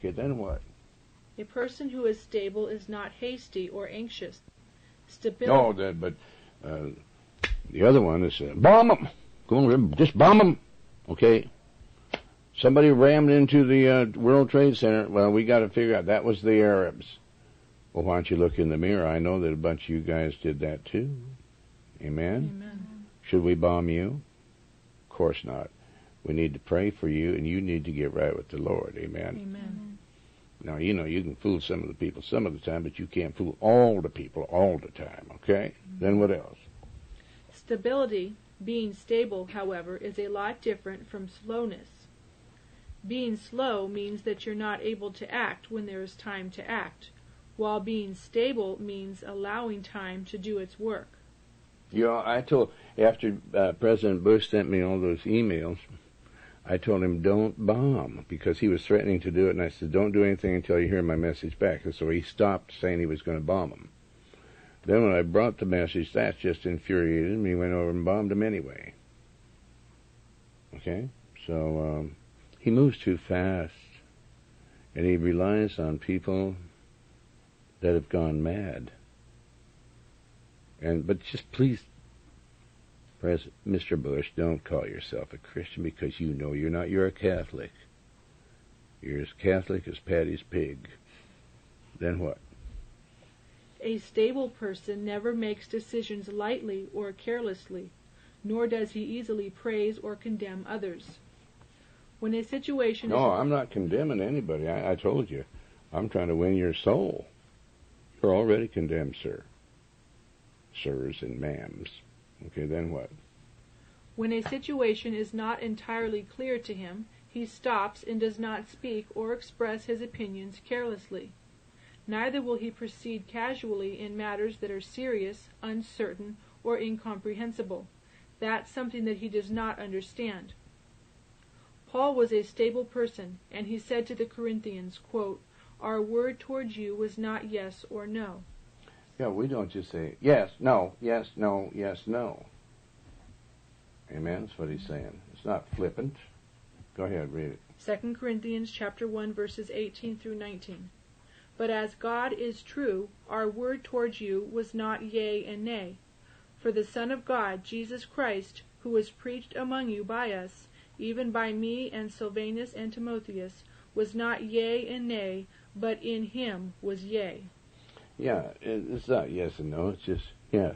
Okay, then what? A person who is stable is not hasty or anxious. No, but the other one is bomb them. Just bomb them. Okay. Somebody rammed into the World Trade Center. Well, we got to figure out that was the Arabs. Well, why don't you look in the mirror? I know that a bunch of you guys did that too. Amen? Amen. Should we bomb you? Of course not. We need to pray for you, and you need to get right with the Lord. Amen? Amen. Now, you know, you can fool some of the people some of the time, but you can't fool all the people all the time, okay? Then what else? Stability, being stable, however, is a lot different from slowness. Being slow means that you're not able to act when there is time to act, while being stable means allowing time to do its work. You know, I told, after President Bush sent me all those emails, I told him, don't bomb, because he was threatening to do it, and I said, don't do anything until you hear my message back. And so he stopped saying he was going to bomb them. Then when I brought the message, that just infuriated him. He went over and bombed them anyway. Okay? So, he moves too fast, and he relies on people that have gone mad. But just please, Mr. Bush, don't call yourself a Christian, because you know you're not. You're a Catholic. You're as Catholic as Patty's pig. Then what? A stable person never makes decisions lightly or carelessly, nor does he easily praise or condemn others. When a situation No, I'm not condemning anybody. I told you. I'm trying to win your soul. You're already condemned, sir. Sirs and ma'ams. Okay, then what? When a situation is not entirely clear to him, he stops and does not speak or express his opinions carelessly. Neither will he proceed casually in matters that are serious, uncertain, or incomprehensible. That's something that he does not understand. Paul was a stable person, and he said to the Corinthians, quote, "Our word towards you was not yes or no." Yeah, we don't just say yes, no, yes, no, yes, no. Amen? That's what he's saying. It's not flippant. Go ahead, read it. 2 Corinthians chapter 1, verses 18 through 19. But as God is true, our word towards you was not yea and nay. For the Son of God, Jesus Christ, who was preached among you by us, even by me and Silvanus and Timotheus, was not yea and nay, but in him was yea. Yeah, it's not yes and no, it's just yes.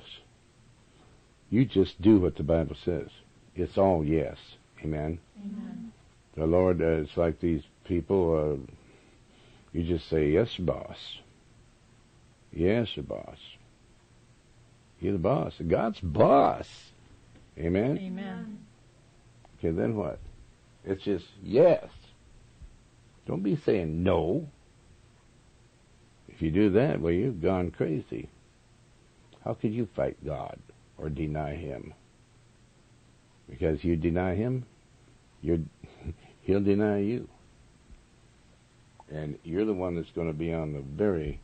You just do what the Bible says. It's all yes. Amen? Amen. The Lord, it's like these people, you just say, yes, boss. Yes, boss. You're the boss. God's boss. Amen? Amen. Okay, then what? It's just yes. Don't be saying no. If you do that, well, you've gone crazy. How could you fight God or deny Him? Because you deny Him, He'll deny you. And you're the one that's going to be on the very,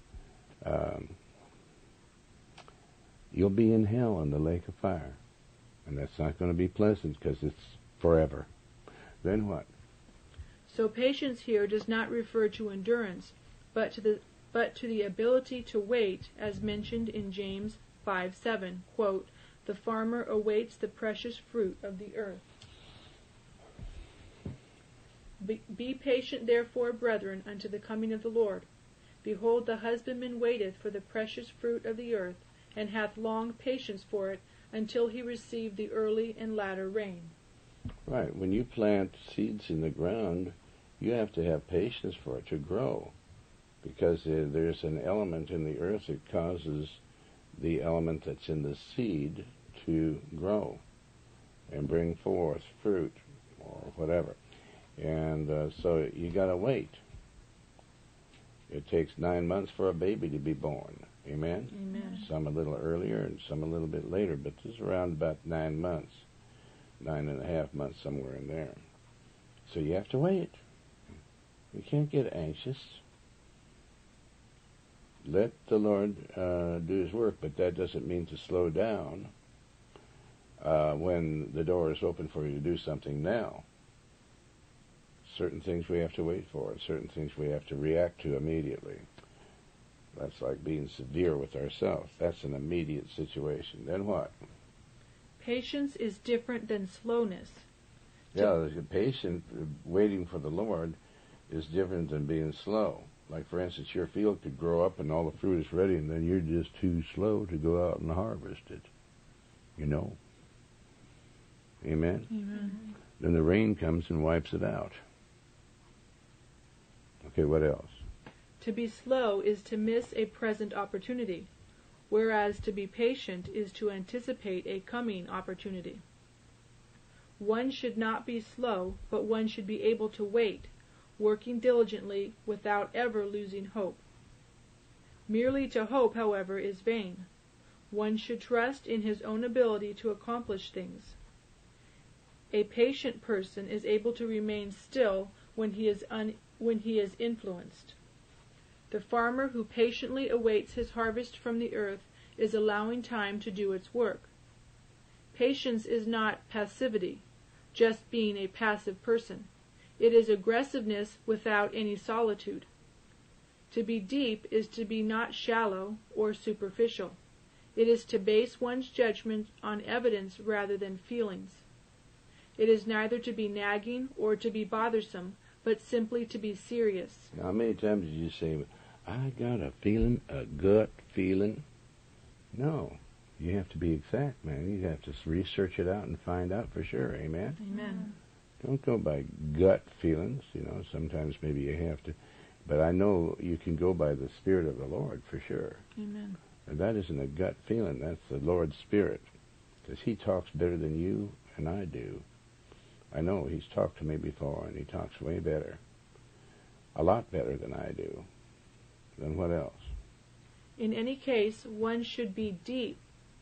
you'll be in hell in the lake of fire. And that's not going to be pleasant, because it's forever. Then what? So patience here does not refer to endurance, but to the ability to wait, as mentioned in James 5:7, quote, "The farmer awaits the precious fruit of the earth." Be patient, therefore, brethren, unto the coming of the Lord. Behold, the husbandman waiteth for the precious fruit of the earth, and hath long patience for it, until he receive the early and latter rain. Right. When you plant seeds in the ground, you have to have patience for it to grow, because there's an element in the earth that causes the element that's in the seed to grow and bring forth fruit or whatever. And so you got to wait. It takes 9 months for a baby to be born. Amen? Amen. Some a little earlier and some a little bit later, but it's around about 9 months. 9.5 months, somewhere in there. So you have to wait. You can't get anxious. Let the Lord do His work, but that doesn't mean to slow down when the door is open for you to do something now. Certain things we have to wait for, and certain things we have to react to immediately. That's like being severe with ourselves. That's an immediate situation. Then what? Patience is different than slowness. Yeah, the patient waiting for the Lord is different than being slow. Like, for instance, your field could grow up and all the fruit is ready, and then you're just too slow to go out and harvest it. You know? Amen? Amen. Then the rain comes and wipes it out. Okay, what else? To be slow is to miss a present opportunity, whereas to be patient is to anticipate a coming opportunity. One should not be slow, but one should be able to wait, working diligently without ever losing hope. Merely to hope, however, is vain. One should trust in his own ability to accomplish things. A patient person is able to remain still when he is influenced. The farmer who patiently awaits his harvest from the earth is allowing time to do its work. Patience is not passivity, just being a passive person. It is aggressiveness without any solitude. To be deep is to be not shallow or superficial. It is to base one's judgment on evidence rather than feelings. It is neither to be nagging or to be bothersome, but simply to be serious. Now, how many times did you say, I got a feeling, a gut feeling? No. You have to be exact, man. You have to research it out and find out for sure. Amen? Amen. Don't go by gut feelings. Sometimes maybe you have to. But I know you can go by the Spirit of the Lord for sure. Amen. And that isn't a gut feeling. That's the Lord's Spirit. Because He talks better than you and I do. I know He's talked to me before, and He talks way better. A lot better than I do. Then what else? In any case, one should be deep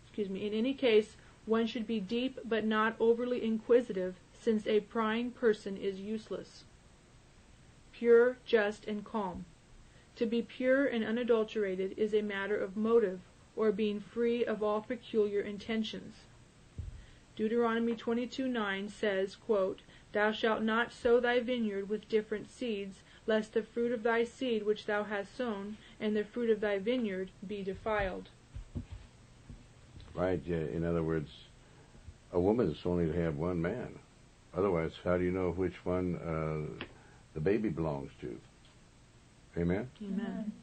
but not overly inquisitive, since a prying person is useless. Pure, just, and calm. To be pure and unadulterated is a matter of motive, or being free of all peculiar intentions. Deuteronomy 22:9 says, quote, Thou shalt not sow thy vineyard with different seeds, lest the fruit of thy seed which thou hast sown, and the fruit of thy vineyard, be defiled. Right. In other words, a woman is only to have one man. Otherwise, how do you know which one the baby belongs to? Amen? Amen.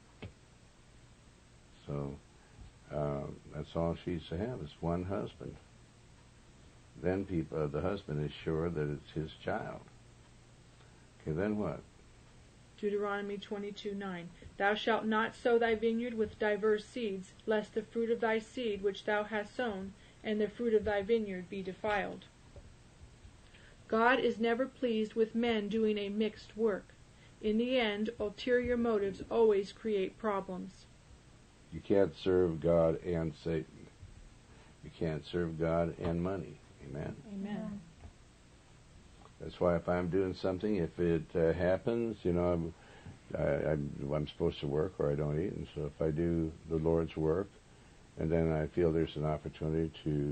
So that's all she's to have is one husband. Then the husband is sure that it's his child. Okay, then what? Deuteronomy 22:9. Thou shalt not sow thy vineyard with diverse seeds, lest the fruit of thy seed which thou hast sown, and the fruit of thy vineyard be defiled. God is never pleased with men doing a mixed work. In the end, ulterior motives always create problems. You can't serve God and Satan. You can't serve God and money. Amen? Amen. That's why if I'm doing something, if it happens, I'm supposed to work or I don't eat. And so if I do the Lord's work, and then I feel there's an opportunity to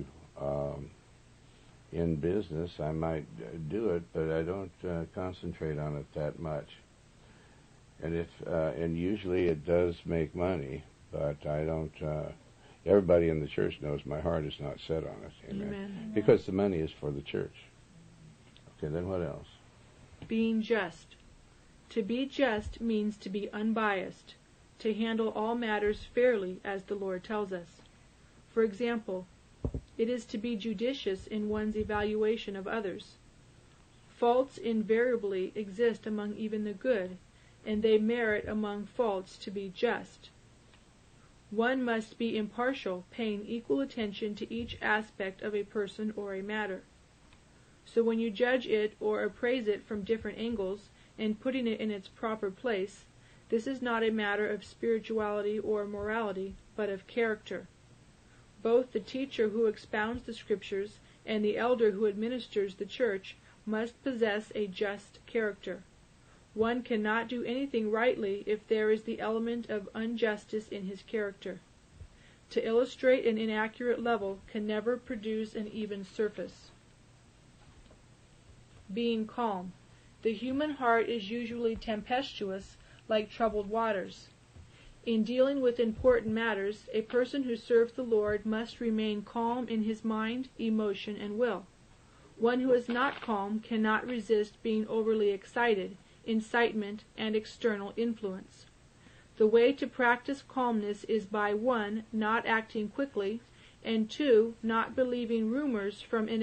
in business, I might do it, but I don't concentrate on it that much. And and usually it does make money, but I don't. Everybody in the church knows my heart is not set on it. Amen. Amen. Because the money is for the church. Okay, then what else? Being just. To be just means to be unbiased, to handle all matters fairly, as the Lord tells us. For example, it is to be judicious in one's evaluation of others. Faults invariably exist among even the good, and they merit among faults to be just. One must be impartial, paying equal attention to each aspect of a person or a matter. So when you judge it or appraise it from different angles, and putting it in its proper place, this is not a matter of spirituality or morality, but of character. Both the teacher who expounds the Scriptures and the elder who administers the church must possess a just character. One cannot do anything rightly if there is the element of injustice in his character. To illustrate an inaccurate level can never produce an even surface. Being calm. The human heart is usually tempestuous, like troubled waters. In dealing with important matters, a person who serves the Lord must remain calm in his mind, emotion, and will. One who is not calm cannot resist being overly excited, incitement, and external influence. The way to practice calmness is by 1. Not acting quickly, and 2. Not believing rumors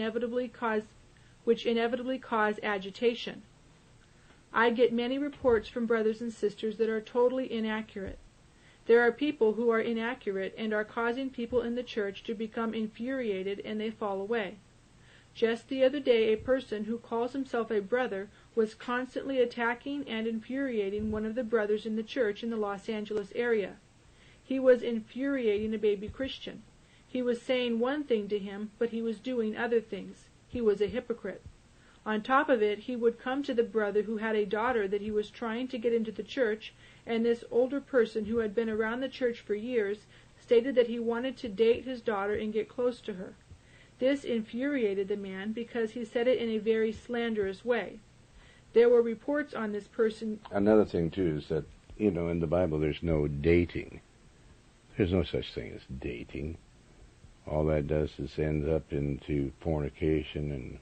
which inevitably cause agitation. I get many reports from brothers and sisters that are totally inaccurate. There are people who are inaccurate and are causing people in the church to become infuriated, and they fall away. Just the other day, a person who calls himself a brother was constantly attacking and infuriating one of the brothers in the church in the Los Angeles area. He was infuriating a baby Christian. He was saying one thing to him, but he was doing other things. He was a hypocrite. On top of it, he would come to the brother who had a daughter that he was trying to get into the church, and this older person who had been around the church for years stated that he wanted to date his daughter and get close to her. This infuriated the man because he said it in a very slanderous way. There were reports on this person. Another thing, too, is that, in the Bible there's no dating. There's no such thing as dating. All that does is end up into fornication and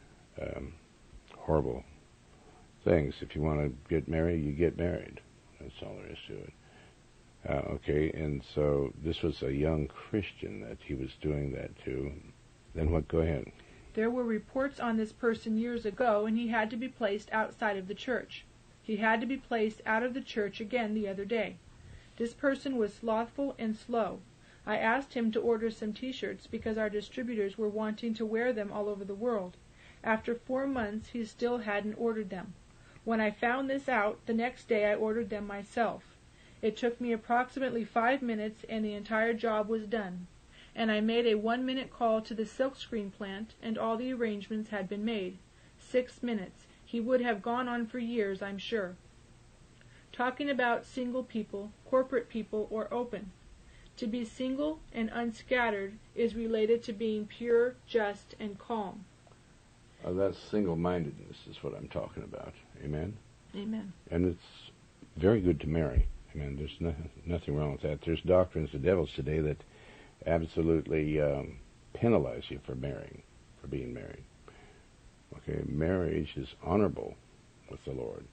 horrible things. If you want to get married, you get married. That's all there is to it. Okay, and so this was a young Christian that he was doing that to. Then what? Go ahead. There were reports on this person years ago, and he had to be placed outside of the church. He had to be placed out of the church again the other day. This person was slothful and slow. I asked him to order some T-shirts because our distributors were wanting to wear them all over the world. After 4 months, he still hadn't ordered them. When I found this out, the next day I ordered them myself. It took me approximately 5 minutes, and the entire job was done. And I made a 1-minute call to the silkscreen plant, and all the arrangements had been made. 6 minutes. He would have gone on for years, I'm sure. Talking about single people, corporate people, or open. To be single and unscattered is related to being pure, just, and calm. That's single-mindedness is what I'm talking about. Amen? Amen. And it's very good to marry. Amen. There's nothing wrong with that. There's doctrines of devils today that absolutely penalize you for being married. Okay, marriage is honorable with the Lord.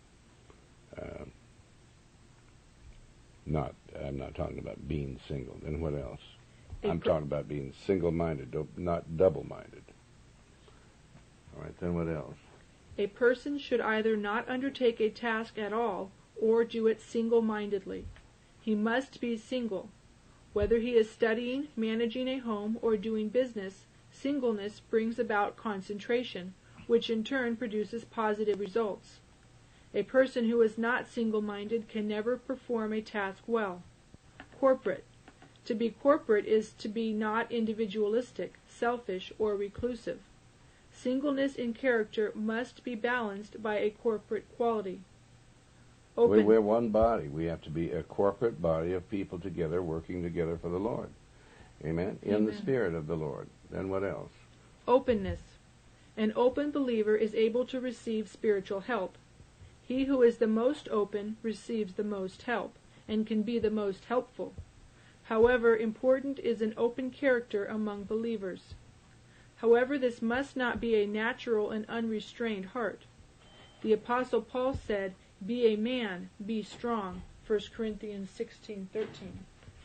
I'm not talking about being single. Then what else? I'm talking about being single-minded, not double-minded. All right, then what else? A person should either not undertake a task at all or do it single-mindedly. He must be single. Whether he is studying, managing a home, or doing business, singleness brings about concentration, which in turn produces positive results. A person who is not single-minded can never perform a task well. Corporate. To be corporate is to be not individualistic, selfish, or reclusive. Singleness in character must be balanced by a corporate quality. We're one body. We have to be a corporate body of people together, working together for the Lord. Amen? In the Spirit of the Lord. Then what else? Openness. An open believer is able to receive spiritual help. He who is the most open receives the most help, and can be the most helpful. However, important is an open character among believers. However, this must not be a natural and unrestrained heart. The Apostle Paul said, "Be a man, be strong." 1 Corinthians 16:13.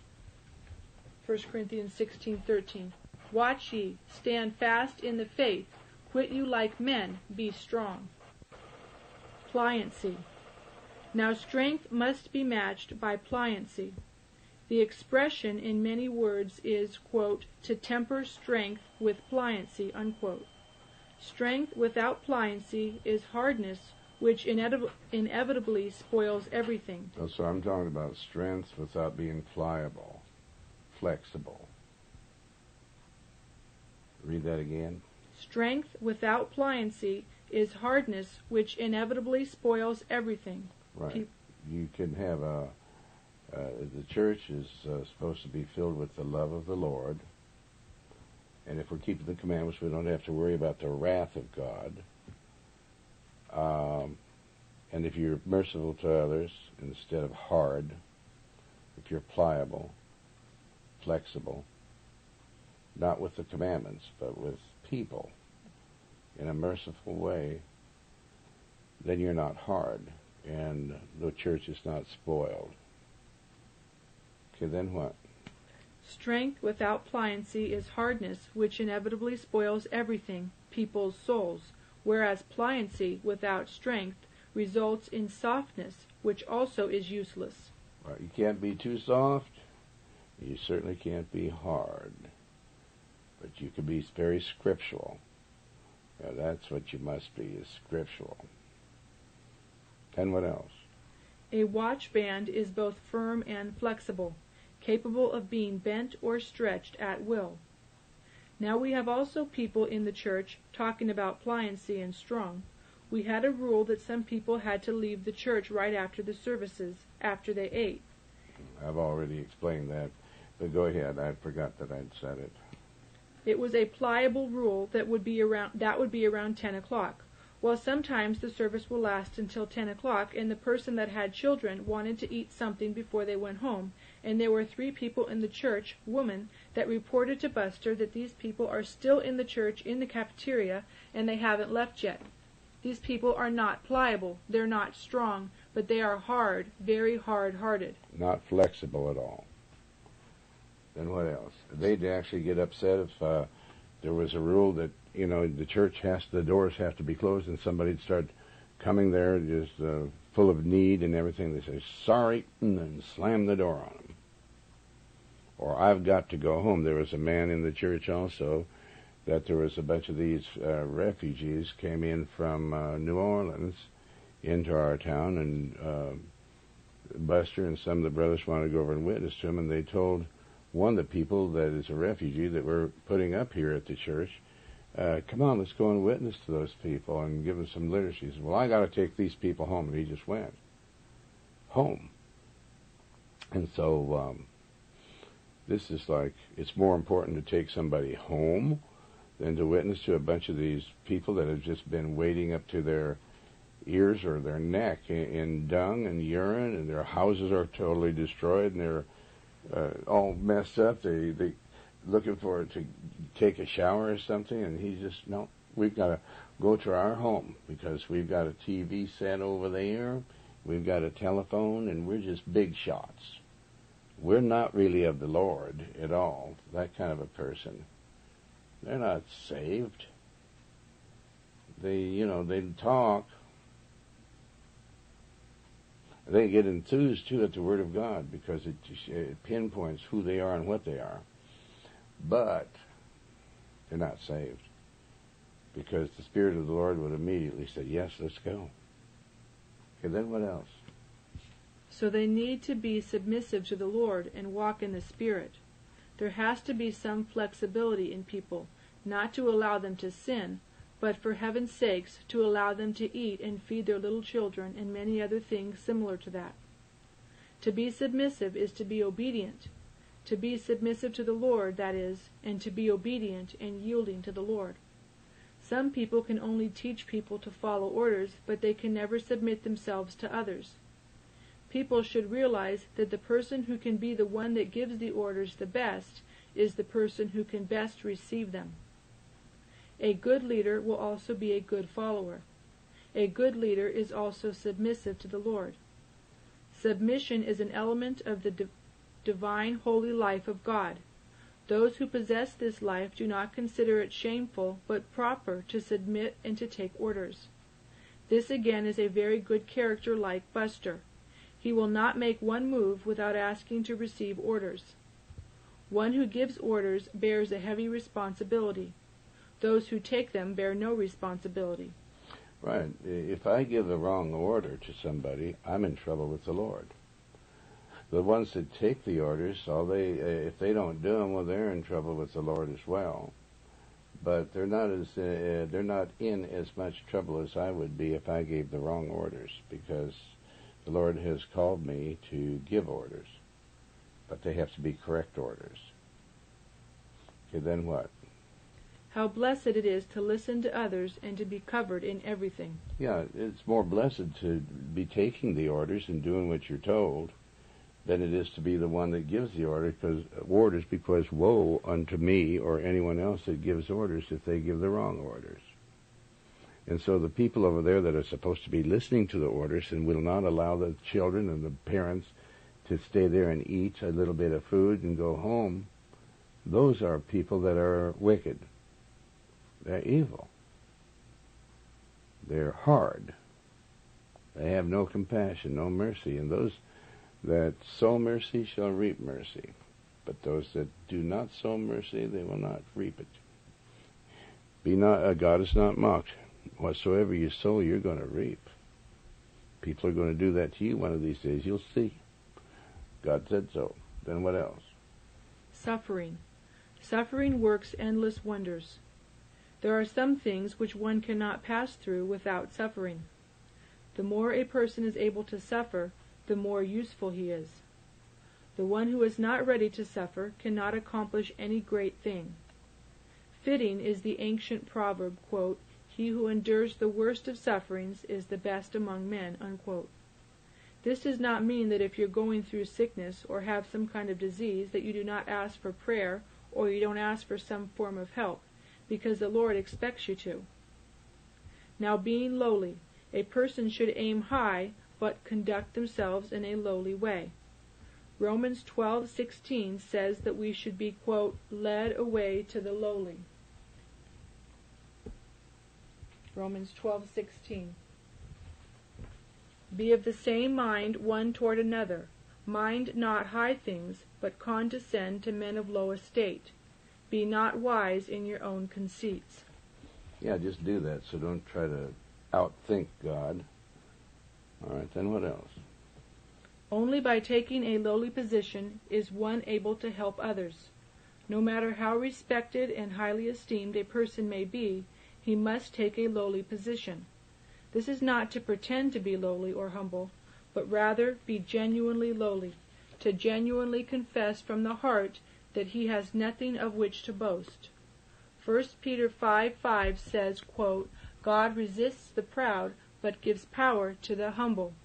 1 Corinthians 16:13. Watch ye, stand fast in the faith, quit you like men, be strong. Pliancy. Now strength must be matched by pliancy. The expression in many words is, quote, to temper strength with pliancy, unquote. Strength without pliancy is hardness, which inevitably spoils everything. So I'm talking about strength without being pliable, flexible. Read that again. Strength without pliancy is hardness, which inevitably spoils everything. Right. You can have the church is supposed to be filled with the love of the Lord. And if we're keeping the commandments, we don't have to worry about the wrath of God. And if you're merciful to others instead of hard, if you're pliable, flexible, not with the commandments, but with people in a merciful way, then you're not hard, and the church is not spoiled. Okay, then what? Strength without pliancy is hardness, which inevitably spoils everything, people's souls, whereas pliancy without strength results in softness, which also is useless. Well, you can't be too soft. You certainly can't be hard. But you can be very scriptural. Yeah, that's what you must be, is scriptural. And what else? A watch band is both firm and flexible, capable of being bent or stretched at will. Now we have also people in the church talking about pliancy and strong. We had a rule that some people had to leave the church right after the services, after they ate. I've already explained that, but go ahead. I forgot that I'd said it. It was a pliable rule that would be around 10 o'clock. Well, sometimes the service will last until 10 o'clock, and the person that had children wanted to eat something before they went home, and there were 3 people in the church, women, that reported to Buster that these people are still in the church in the cafeteria, and they haven't left yet. These people are not pliable, they're not strong, but they are hard, very hard-hearted. Not flexible at all. Then what else? They'd actually get upset if there was a rule that, the doors have to be closed, and somebody'd start coming there just full of need and everything. They say, sorry, and then slam the door on them. Or, I've got to go home. There was a man in the church also that there was a bunch of these refugees came in from New Orleans into our town, and Buster and some of the brothers wanted to go over and witness to him, and they told one of the people that is a refugee that we're putting up here at the church, come on, let's go and witness to those people and give them some literacy. He said, well, I got to take these people home, and he just went home. And so this is like, it's more important to take somebody home than to witness to a bunch of these people that have just been wading up to their ears or their neck in dung and urine, and their houses are totally destroyed, and they're all messed up. They looking for it to take a shower or something, and he's just, no, we've got to go to our home because we've got a TV set over there, we've got a telephone, and we're just big shots. We're not really of the Lord at all, that kind of a person. They're not saved. They talk. They get enthused, too, at the Word of God because it pinpoints who they are and what they are. But they're not saved because the Spirit of the Lord would immediately say, yes, let's go. Okay, then what else? So they need to be submissive to the Lord and walk in the Spirit. There has to be some flexibility in people, not to allow them to sin, but for heaven's sakes to allow them to eat and feed their little children and many other things similar to that. To be submissive is to be obedient. To be submissive to the Lord, that is, and to be obedient and yielding to the Lord. Some people can only teach people to follow orders, but they can never submit themselves to others. People should realize that the person who can be the one that gives the orders the best is the person who can best receive them. A good leader will also be a good follower. A good leader is also submissive to the Lord. Submission is an element of the divine holy life of God. Those who possess this life do not consider it shameful, but proper to submit and to take orders. This again is a very good character like Buster. He will not make one move without asking to receive orders. One who gives orders bears a heavy responsibility. Those who take them bear no responsibility. Right. If I give the wrong order to somebody, I'm in trouble with the Lord. The ones that take the orders, if they don't do them, well, they're in trouble with the Lord as well. But they're not in as much trouble as I would be if I gave the wrong orders, because the Lord has called me to give orders, but they have to be correct orders. Okay, then what? How blessed it is to listen to others and to be covered in everything. Yeah, it's more blessed to be taking the orders and doing what you're told than it is to be the one that gives the orders, because woe unto me or anyone else that gives orders if they give the wrong orders. And so the people over there that are supposed to be listening to the orders and will not allow the children and the parents to stay there and eat a little bit of food and go home, those are people that are wicked. They're evil. They're hard. They have no compassion, no mercy. And those that sow mercy shall reap mercy. But those that do not sow mercy, they will not reap it. God is not mocked. Whatsoever you sow, you're going to reap. People are going to do that to you one of these days. You'll see. God said so. Then what else? Suffering. Suffering works endless wonders. There are some things which one cannot pass through without suffering. The more a person is able to suffer, the more useful he is. The one who is not ready to suffer cannot accomplish any great thing. Fitting is the ancient proverb, quote, "He who endures the worst of sufferings is the best among men," unquote. This does not mean that if you're going through sickness or have some kind of disease that you do not ask for prayer or you don't ask for some form of help, because the Lord expects you to. Now, being lowly, a person should aim high but conduct themselves in a lowly way. Romans 12:16 says that we should be, quote, "led away to the lowly." Romans 12:16. Be of the same mind one toward another. Mind not high things, but condescend to men of low estate. Be not wise in your own conceits. Yeah, just do that, so don't try to outthink God. All right, then what else? Only by taking a lowly position is one able to help others. No matter how respected and highly esteemed a person may be, he must take a lowly position. This is not to pretend to be lowly or humble, but rather be genuinely lowly, to genuinely confess from the heart that he has nothing of which to boast. 1 Peter 5:5 says, quote, "God resists the proud, but gives power to the humble."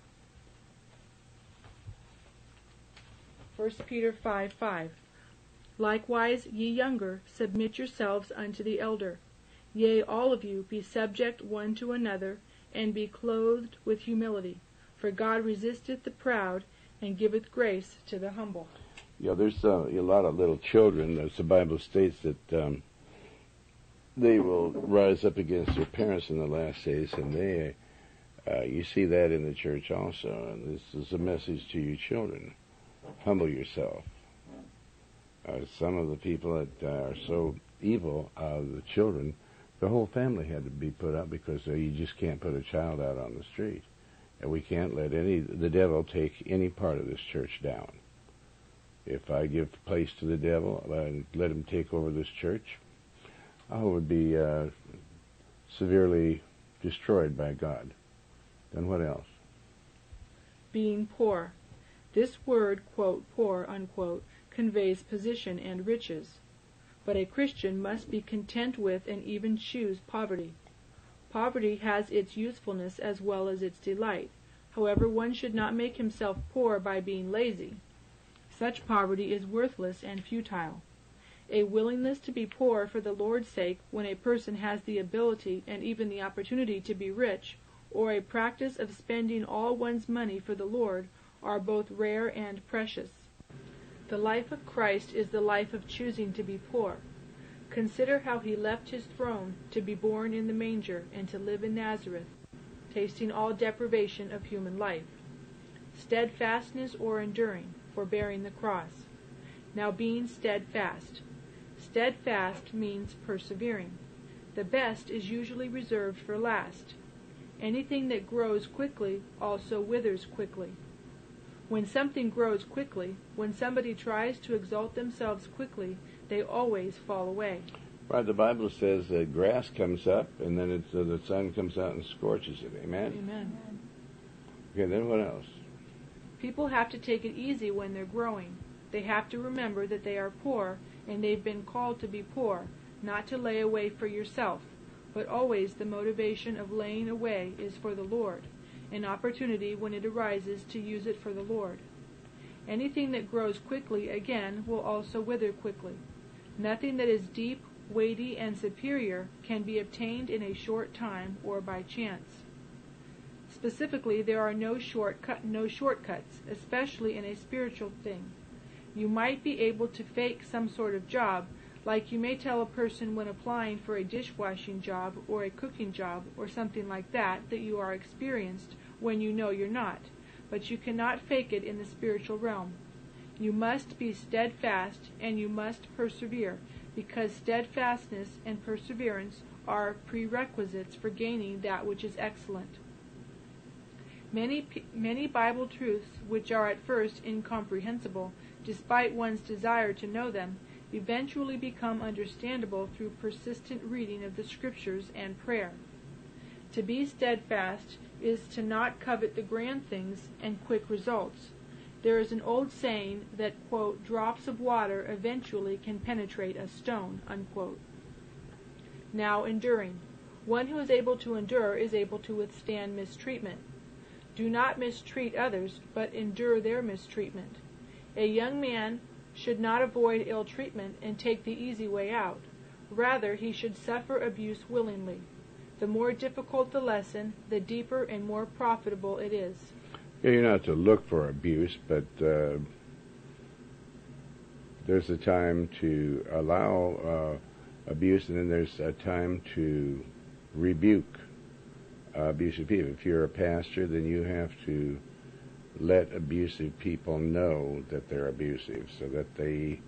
1 Peter 5:5. Likewise, ye younger, submit yourselves unto the elder. Yea, all of you, be subject one to another, and be clothed with humility. For God resisteth the proud, and giveth grace to the humble. Yeah, there's a lot of little children, as the Bible states, that they will rise up against their parents in the last days, and you see that in the church also. And this is a message to you children. Humble yourself. Some of the people that are so evil, the children, the whole family had to be put up, because you just can't put a child out on the street. And we can't let the devil take any part of this church down. If I give place to the devil and let him take over this church, I would be severely destroyed by God. Then what else? Being poor. This word, quote, poor, unquote, conveys position and riches. But a Christian must be content with and even choose poverty. Poverty has its usefulness as well as its delight. However, one should not make himself poor by being lazy. Such poverty is worthless and futile. A willingness to be poor for the Lord's sake, when a person has the ability and even the opportunity to be rich, or a practice of spending all one's money for the Lord, are both rare and precious. The life of Christ is the life of choosing to be poor. Consider how he left his throne to be born in the manger and to live in Nazareth, tasting all deprivation of human life. Steadfastness or enduring, for bearing the cross. Now being steadfast. Steadfast means persevering. The best is usually reserved for last. Anything that grows quickly also withers quickly. When something grows quickly, when somebody tries to exalt themselves quickly, they always fall away. Right, the Bible says that grass comes up, and then the sun comes out and scorches it. Amen? Amen. Okay, then what else? People have to take it easy when they're growing. They have to remember that they are poor, and they've been called to be poor, not to lay away for yourself, but always the motivation of laying away is for the Lord, an opportunity when it arises to use it for the Lord. Anything that grows quickly, again, will also wither quickly. Nothing that is deep, weighty, and superior can be obtained in a short time or by chance. Specifically, there are no shortcuts, especially in a spiritual thing. You might be able to fake some sort of job, like you may tell a person when applying for a dishwashing job or a cooking job or something like that you are experienced when you know you're not, but you cannot fake it in the spiritual realm. You must be steadfast and you must persevere, because steadfastness and perseverance are prerequisites for gaining that which is excellent. Many Bible truths, which are at first incomprehensible, despite one's desire to know them, eventually become understandable through persistent reading of the Scriptures and prayer. To be steadfast is to not covet the grand things and quick results. There is an old saying that, quote, drops of water eventually can penetrate a stone, unquote. Now, enduring. One who is able to endure is able to withstand mistreatment. Do not mistreat others, but endure their mistreatment. A young man should not avoid ill treatment and take the easy way out. Rather, he should suffer abuse willingly. The more difficult the lesson, the deeper and more profitable it is. You're not to look for abuse, but there's a time to allow abuse, and then there's a time to rebuke abusive people. If you're a pastor, then you have to let abusive people know that they're abusive, so that they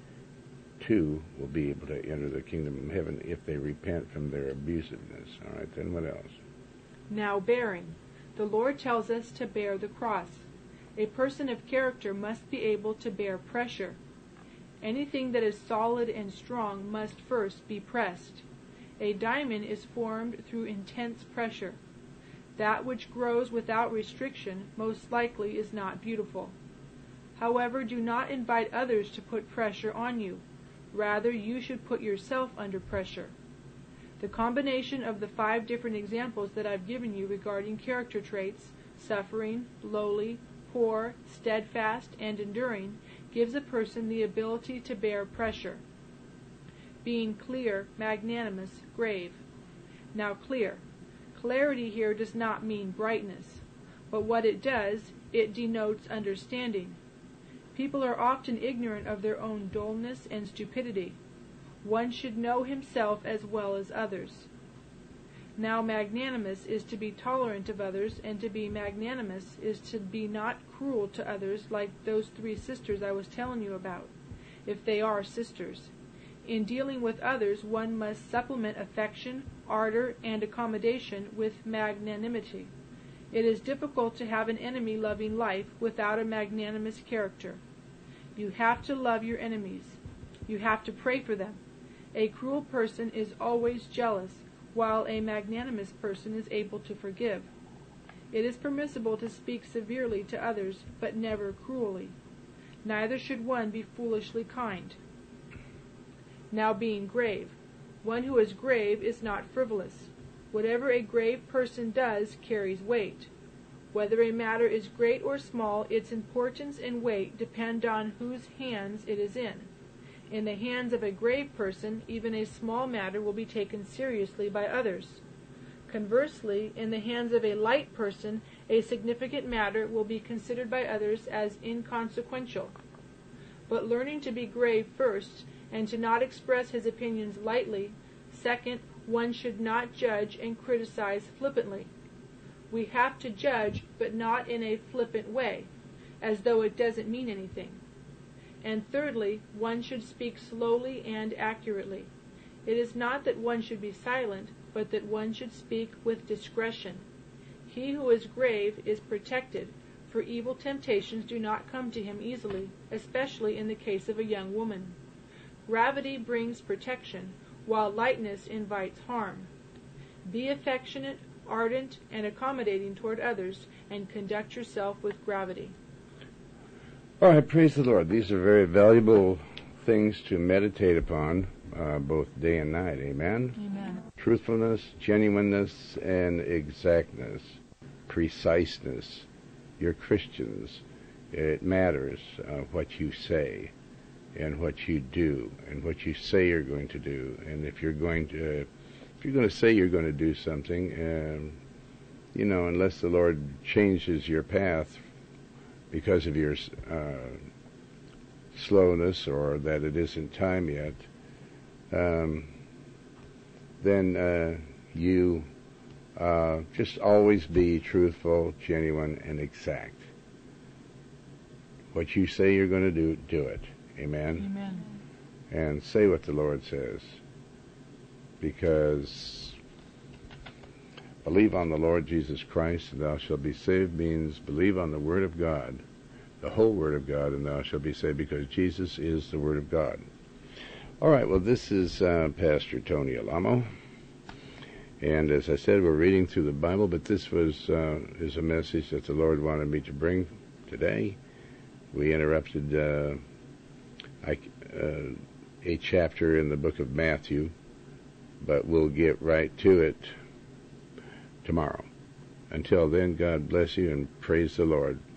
too will be able to enter the kingdom of heaven if they repent from their abusiveness. All right, then what else? Now, bearing. The Lord tells us to bear the cross. A person of character must be able to bear pressure. Anything that is solid and strong must first be pressed. A diamond is formed through intense pressure. That which grows without restriction most likely is not beautiful. However, do not invite others to put pressure on you. Rather, you should put yourself under pressure. The combination of the 5 different examples that I've given you regarding character traits, suffering, lowly, poor, steadfast, and enduring, gives a person the ability to bear pressure. Being clear, magnanimous, grave. Now, clear. Clarity here does not mean brightness, but what it does, it denotes understanding. People are often ignorant of their own dullness and stupidity. One should know himself as well as others. Now, magnanimous is to be tolerant of others, and to be magnanimous is to be not cruel to others, like those 3 sisters I was telling you about, if they are sisters. In dealing with others, one must supplement affection, ardor, and accommodation with magnanimity. It is difficult to have an enemy-loving life without a magnanimous character. You have to love your enemies. You have to pray for them. A cruel person is always jealous, while a magnanimous person is able to forgive. It is permissible to speak severely to others, but never cruelly. Neither should one be foolishly kind. Now, being grave. One who is grave is not frivolous. Whatever a grave person does carries weight. Whether a matter is great or small, its importance and weight depend on whose hands it is in. In the hands of a grave person, even a small matter will be taken seriously by others. Conversely, in the hands of a light person, a significant matter will be considered by others as inconsequential. But learning to be grave first, and to not express his opinions lightly. Second, one should not judge and criticize flippantly. We have to judge, but not in a flippant way, as though it doesn't mean anything. And thirdly, one should speak slowly and accurately. It is not that one should be silent, but that one should speak with discretion. He who is grave is protected, for evil temptations do not come to him easily, especially in the case of a young woman. Gravity brings protection, while lightness invites harm. Be affectionate, ardent, and accommodating toward others, and conduct yourself with gravity. All right, praise the Lord. These are very valuable things to meditate upon, both day and night. Amen? Amen. Truthfulness, genuineness, and exactness, preciseness. You're Christians. It matters what you say and what you do and what you say you're going to do. And if you're going to say you're going to do something, unless the Lord changes your path because of your slowness or that it isn't time yet, then you just always be truthful, genuine, and exact. What you say you're going to do, do it. Amen? Amen. And say what the Lord says. Because believe on the Lord Jesus Christ, and thou shalt be saved, means believe on the Word of God, the whole Word of God, and thou shalt be saved, because Jesus is the Word of God. All right, well, this is Pastor Tony Alamo. And as I said, we're reading through the Bible, but this is a message that the Lord wanted me to bring today. We interrupted a chapter in the book of Matthew, but we'll get right to it tomorrow. Until then, God bless you and praise the Lord.